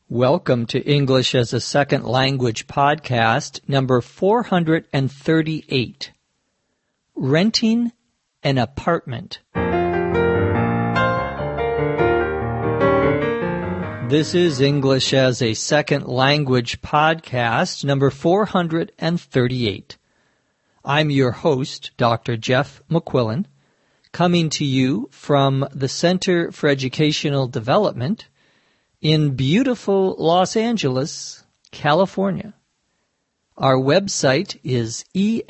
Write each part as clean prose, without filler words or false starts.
Welcome to English as a Second Language podcast, number 438, Renting an Apartment. This is English as a Second Language podcast, number 438. I'm your host, Dr. Jeff McQuillan, coming to you from the Center for Educational Development in beautiful Los Angeles, California. Our website is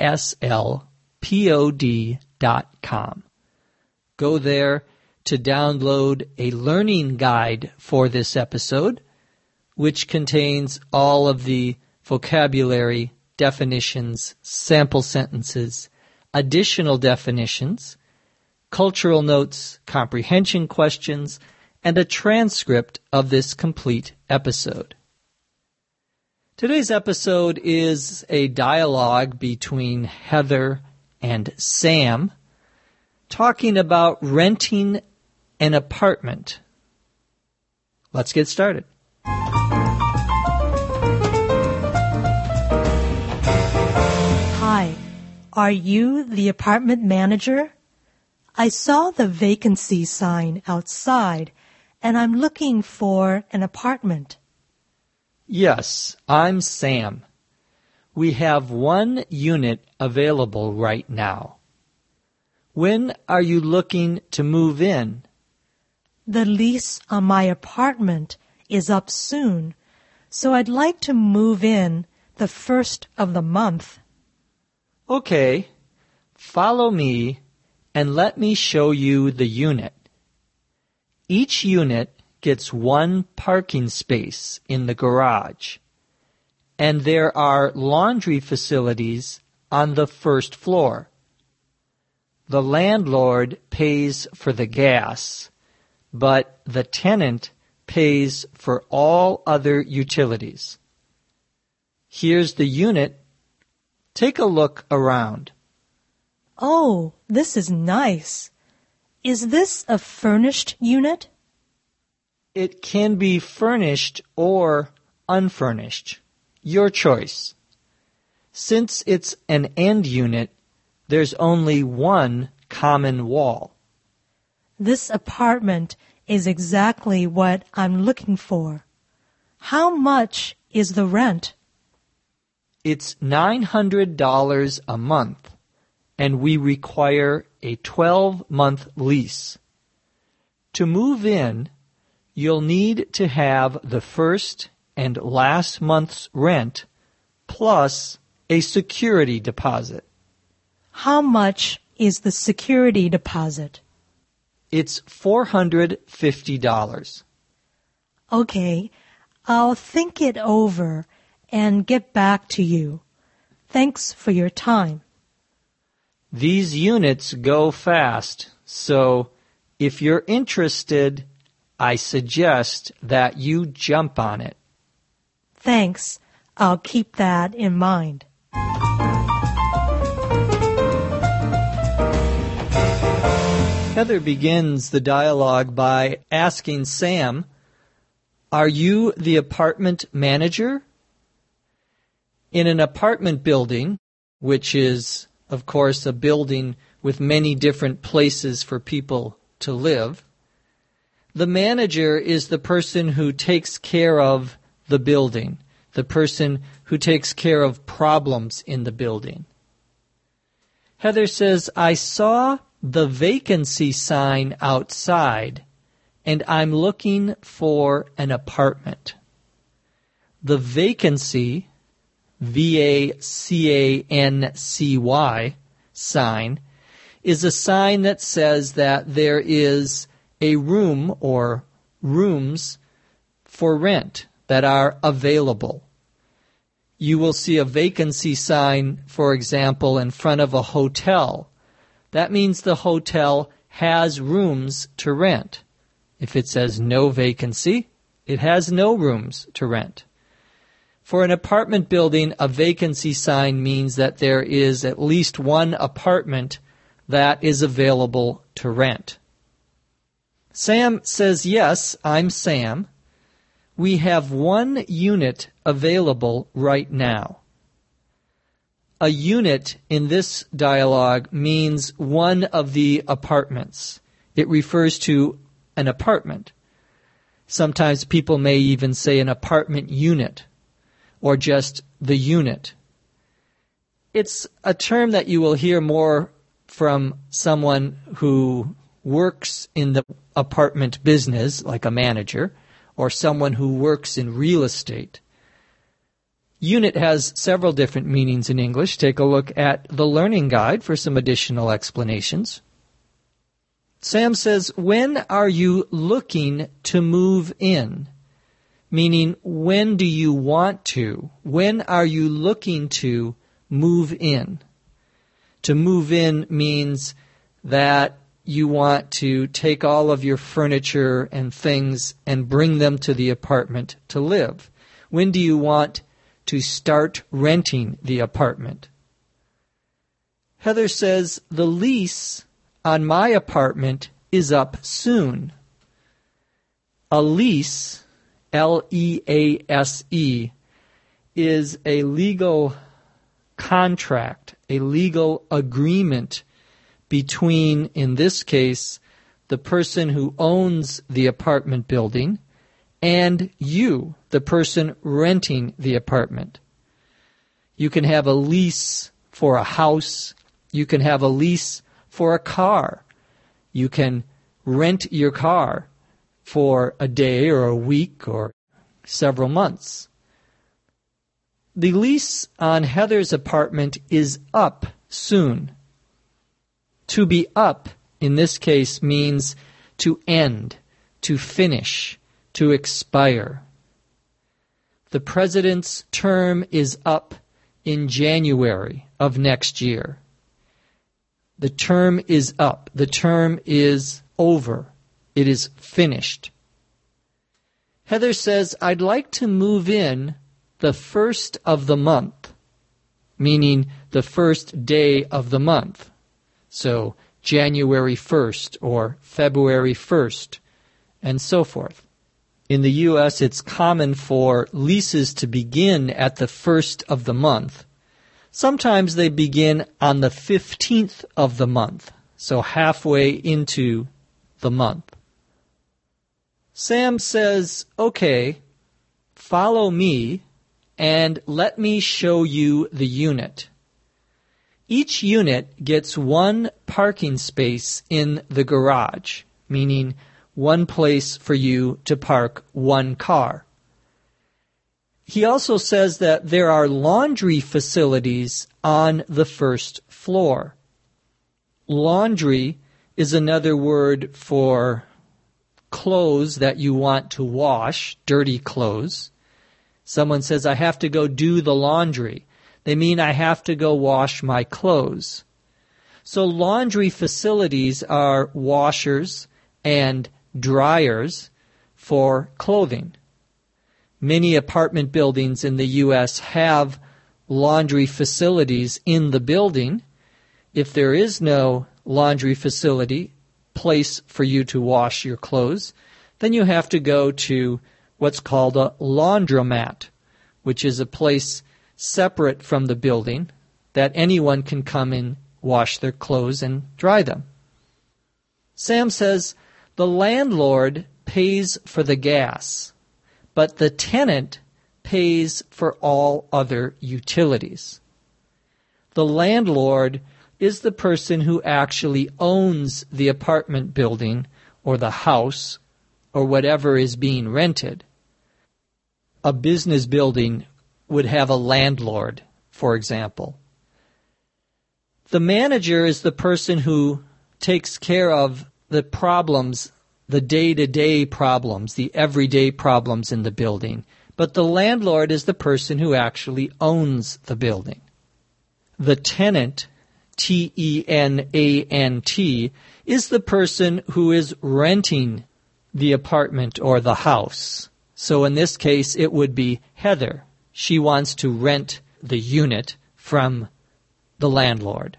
eslpod.com. Go there to download a learning guide for this episode, which contains all of the vocabulary, definitions, sample sentences, additional definitions, cultural notes, comprehension questions, and a transcript of this complete episode. Today's episode is a dialogue between Heather and Sam talking about renting an apartment. Let's get started. Hi, are you the apartment manager? I saw the vacancy sign outside, and I'm looking for an apartment. Yes, I'm Sam. We have one unit available right now. When are you looking to move in? The lease on my apartment is up soon, so I'd like to move in the first of the month. Okay, follow me and let me show you the unit. Each unit gets one parking space in the garage, and there are laundry facilities on the first floor. The landlord pays for the gas, but the tenant pays for all other utilities. Here's the unit. Take a look around. Oh, this is nice. Is this a furnished unit? It can be furnished or unfurnished. Your choice. Since it's an end unit, there's only one common wall. This apartment is exactly what I'm looking for. How much is the rent? It's $900 a month, and we require a 12-month lease. To move in, you'll need to have the first and last month's rent plus a security deposit. How much is the security deposit? It's $450. Okay, I'll think it over and get back to you. Thanks for your time. These units go fast, so if you're interested, I suggest that you jump on it. Thanks. I'll keep that in mind. Heather begins the dialogue by asking Sam, "Are you the apartment manager?" In an apartment building, which is, of course, a building with many different places for people to live, the manager is the person who takes care of the building, the person who takes care of problems in the building. Heather says, "I saw the vacancy sign outside, and I'm looking for an apartment." The vacancy, V-A-C-A-N-C-Y, sign, is a sign that says that there is a room or rooms for rent that are available. You will see a vacancy sign, for example, in front of a hotel. That means the hotel has rooms to rent. If it says no vacancy, it has no rooms to rent. For an apartment building, a vacancy sign means that there is at least one apartment that is available to rent. Sam says, "Yes, I'm Sam. We have one unit available right now. A unit in this dialogue means one of the apartments. It refers to an apartment. Sometimes people may even say an apartment unit or just the unit. It's a term that you will hear more from someone who works in the apartment business, like a manager, or someone who works in real estate. Unit has several different meanings in English. Take a look at the Learning Guide for some additional explanations. Sam says, when are you looking to move in? Meaning, when do you want to? When are you looking to move in? To move in means that you want to take all of your furniture and things and bring them to the apartment to live. When do you want to start renting the apartment? Heather says, the lease on my apartment is up soon. A lease, L-E-A-S-E, is a legal contract, a legal agreement between, in this case, the person who owns the apartment building and you, the person renting the apartment. You can have a lease for a house. You can have a lease for a car. You can rent your car for a day or a week or several months. The lease on Heather's apartment is up soon. To be up, in this case, means to end, to finish, to expire. The president's term is up in January of next year. The term is up. The term is over. It is finished. Heather says, I'd like to move in the first of the month, meaning the first day of the month. So January 1st or February 1st, and so forth. In the U.S., it's common for leases to begin at the first of the month. Sometimes they begin on the 15th of the month, so halfway into the month. Sam says, okay, follow me and let me show you the unit. Each unit gets one parking space in the garage, meaning one place for you to park one car. He also says that there are laundry facilities on the first floor. Laundry is another word for clothes that you want to wash, dirty clothes. Someone says, I have to go do the laundry. They mean I have to go wash my clothes. So laundry facilities are washers and dryers for clothing. Many apartment buildings in the U.S. have laundry facilities in the building. If there is no laundry facility, place for you to wash your clothes, then you have to go to what's called a laundromat, which is a place separate from the building that anyone can come and wash their clothes and dry them. Sam says, the landlord pays for the gas, but the tenant pays for all other utilities. The landlord is the person who actually owns the apartment building or the house or whatever is being rented. A business building would have a landlord, for example. The manager is the person who takes care of the problems, the day-to-day problems, the everyday problems in the building. But the landlord is the person who actually owns the building. The tenant, T-E-N-A-N-T, is the person who is renting the apartment or the house. So in this case, it would be Heather. She wants to rent the unit from the landlord.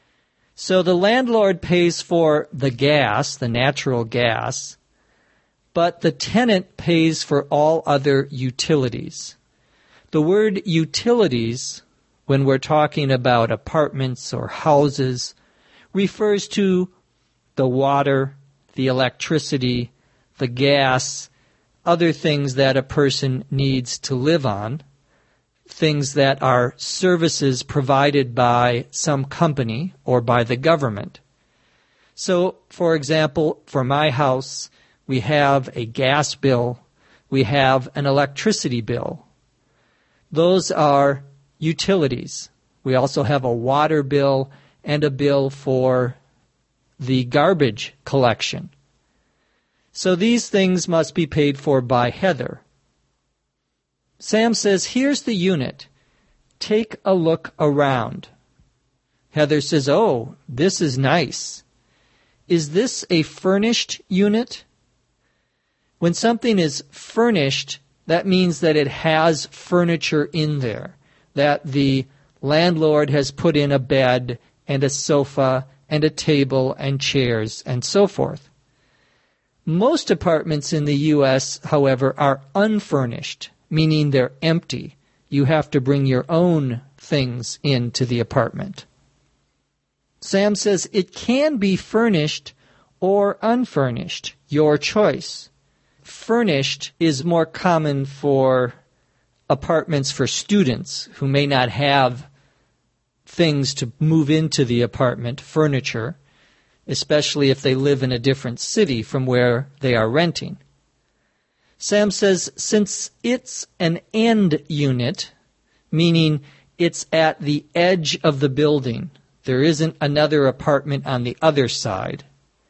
So the landlord pays for the gas, the natural gas, but the tenant pays for all other utilities. The word utilities, when we're talking about apartments or houses, refers to the water, the electricity, the gas, other things that a person needs to live on, things that are services provided by some company or by the government. So, for example, for my house, we have a gas bill, we have an electricity bill. Those are utilities. We also have a water bill and a bill for the garbage collection. So these things must be paid for by Heather. Sam says, here's the unit. Take a look around. Heather says, oh, this is nice. Is this a furnished unit? When something is furnished, that means that it has furniture in there, that the landlord has put in a bed and a sofa and a table and chairs and so forth. Most apartments in the U.S., however, are unfurnished, meaning they're empty. You have to bring your own things into the apartment. Sam says it can be furnished or unfurnished, your choice. Furnished is more common for apartments for students who may not have things to move into the apartment, furniture, especially if they live in a different city from where they are renting. Sam says since it's an end unit, meaning it's at the edge of the building, there isn't another apartment on the other side,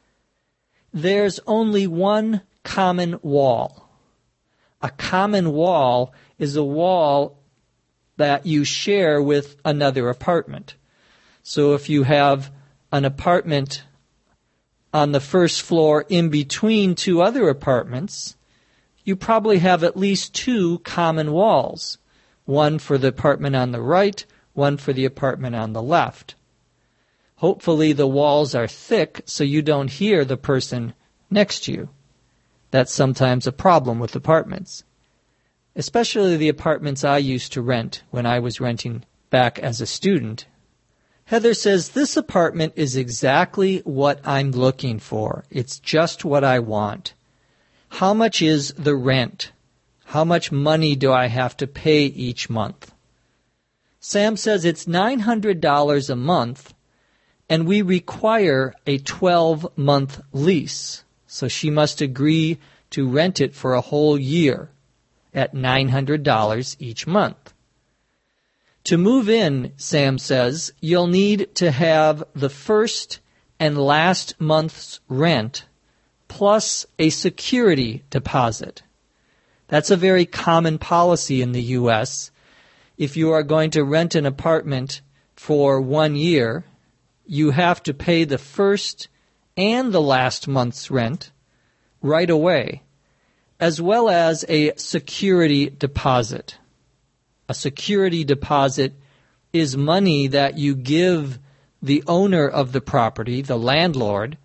there's only one common wall. A common wall is a wall that you share with another apartment. So if you have an apartment on the first floor in between two other apartments, you probably have at least two common walls, one for the apartment on the right, one for the apartment on the left. Hopefully the walls are thick so you don't hear the person next to you. That's sometimes a problem with apartments, especially the apartments I used to rent when I was renting back as a student. Heather says, this apartment is exactly what I'm looking for. It's just what I want. How much is the rent? How much money do I have to pay each month? Sam says it's $900 a month, and we require a 12-month lease. So she must agree to rent it for a whole year at $900 each month. To move in, Sam says, you'll need to have the first and last month's rent plus a security deposit. That's a very common policy in the U.S. If you are going to rent an apartment for 1 year, you have to pay the first and the last month's rent right away, as well as a security deposit. A security deposit is money that you give the owner of the property, the landlord,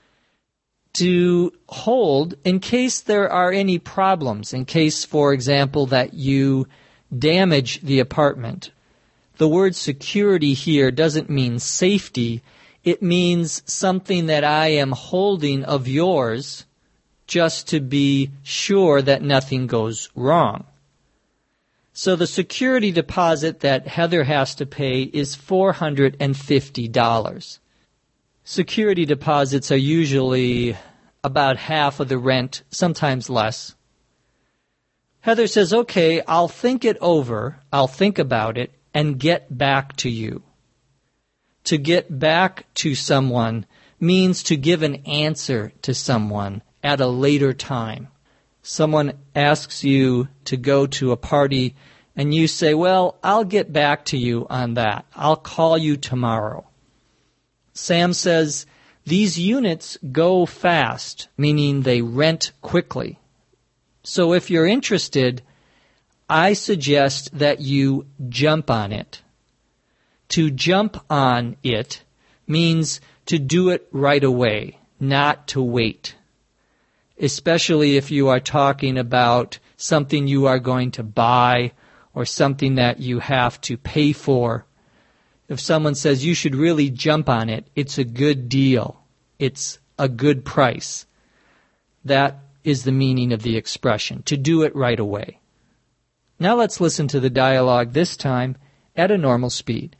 to hold in case there are any problems, in case, for example, that you damage the apartment. The word security here doesn't mean safety. It means something that I am holding of yours just to be sure that nothing goes wrong. So the security deposit that Heather has to pay is $450. Security deposits are usually about half of the rent, sometimes less. Heather says, okay, I'll think it over, I'll think about it, and get back to you. To get back to someone means to give an answer to someone at a later time. Someone asks you to go to a party and you say, well, I'll get back to you on that. I'll call you tomorrow. Sam says these units go fast, meaning they rent quickly. So if you're interested, I suggest that you jump on it. To jump on it means to do it right away, not to wait. especially if you are talking about something you are going to buy or something that you have to pay for. If someone says you should really jump on it, it's a good deal. It's a good price. That is the meaning of the expression, to do it right away. Now let's listen to the dialogue, this time at a normal speed.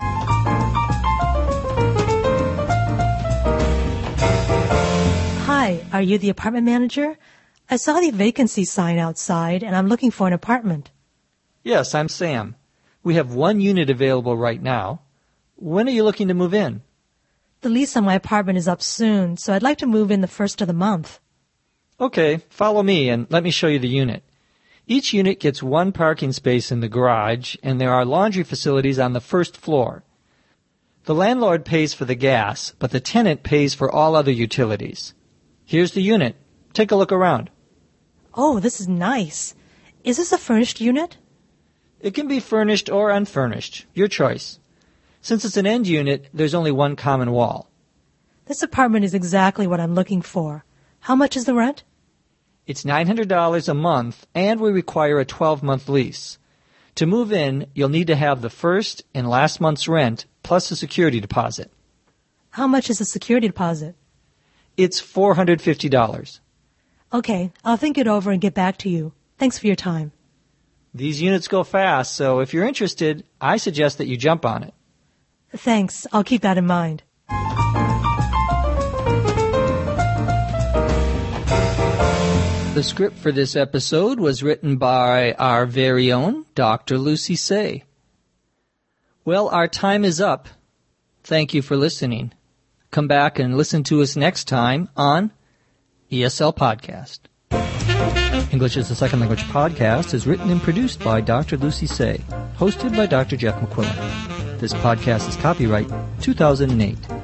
Hi, are you the apartment manager? I saw the vacancy sign outside, and I'm looking for an apartment. Yes, I'm Sam. We have one unit available right now. When are you looking to move in? The lease on my apartment is up soon, so I'd like to move in the first of the month. Okay, follow me and let me show you the unit. Each unit gets one parking space in the garage, and there are laundry facilities on the first floor. The landlord pays for the gas, but the tenant pays for all other utilities. Here's the unit. Take a look around. Oh, this is nice. Is this a furnished unit? It can be furnished or unfurnished, your choice. Since it's an end unit, there's only one common wall. This apartment is exactly what I'm looking for. How much is the rent? It's $900 a month, and we require a 12-month lease. To move in, you'll need to have the first and last month's rent plus a security deposit. How much is the security deposit? It's $450. Okay, I'll think it over and get back to you. Thanks for your time. These units go fast, so if you're interested, I suggest that you jump on it. Thanks, I'll keep that in mind. The script for this episode was written by our very own Dr. Lucy Say. Well, our time is up. Thank you for listening. Come back and listen to us next time on ESL Podcast. English as a Second Language podcast is written and produced by Dr. Lucy Say, hosted by Dr. Jeff McQuillan. This podcast is copyright 2008.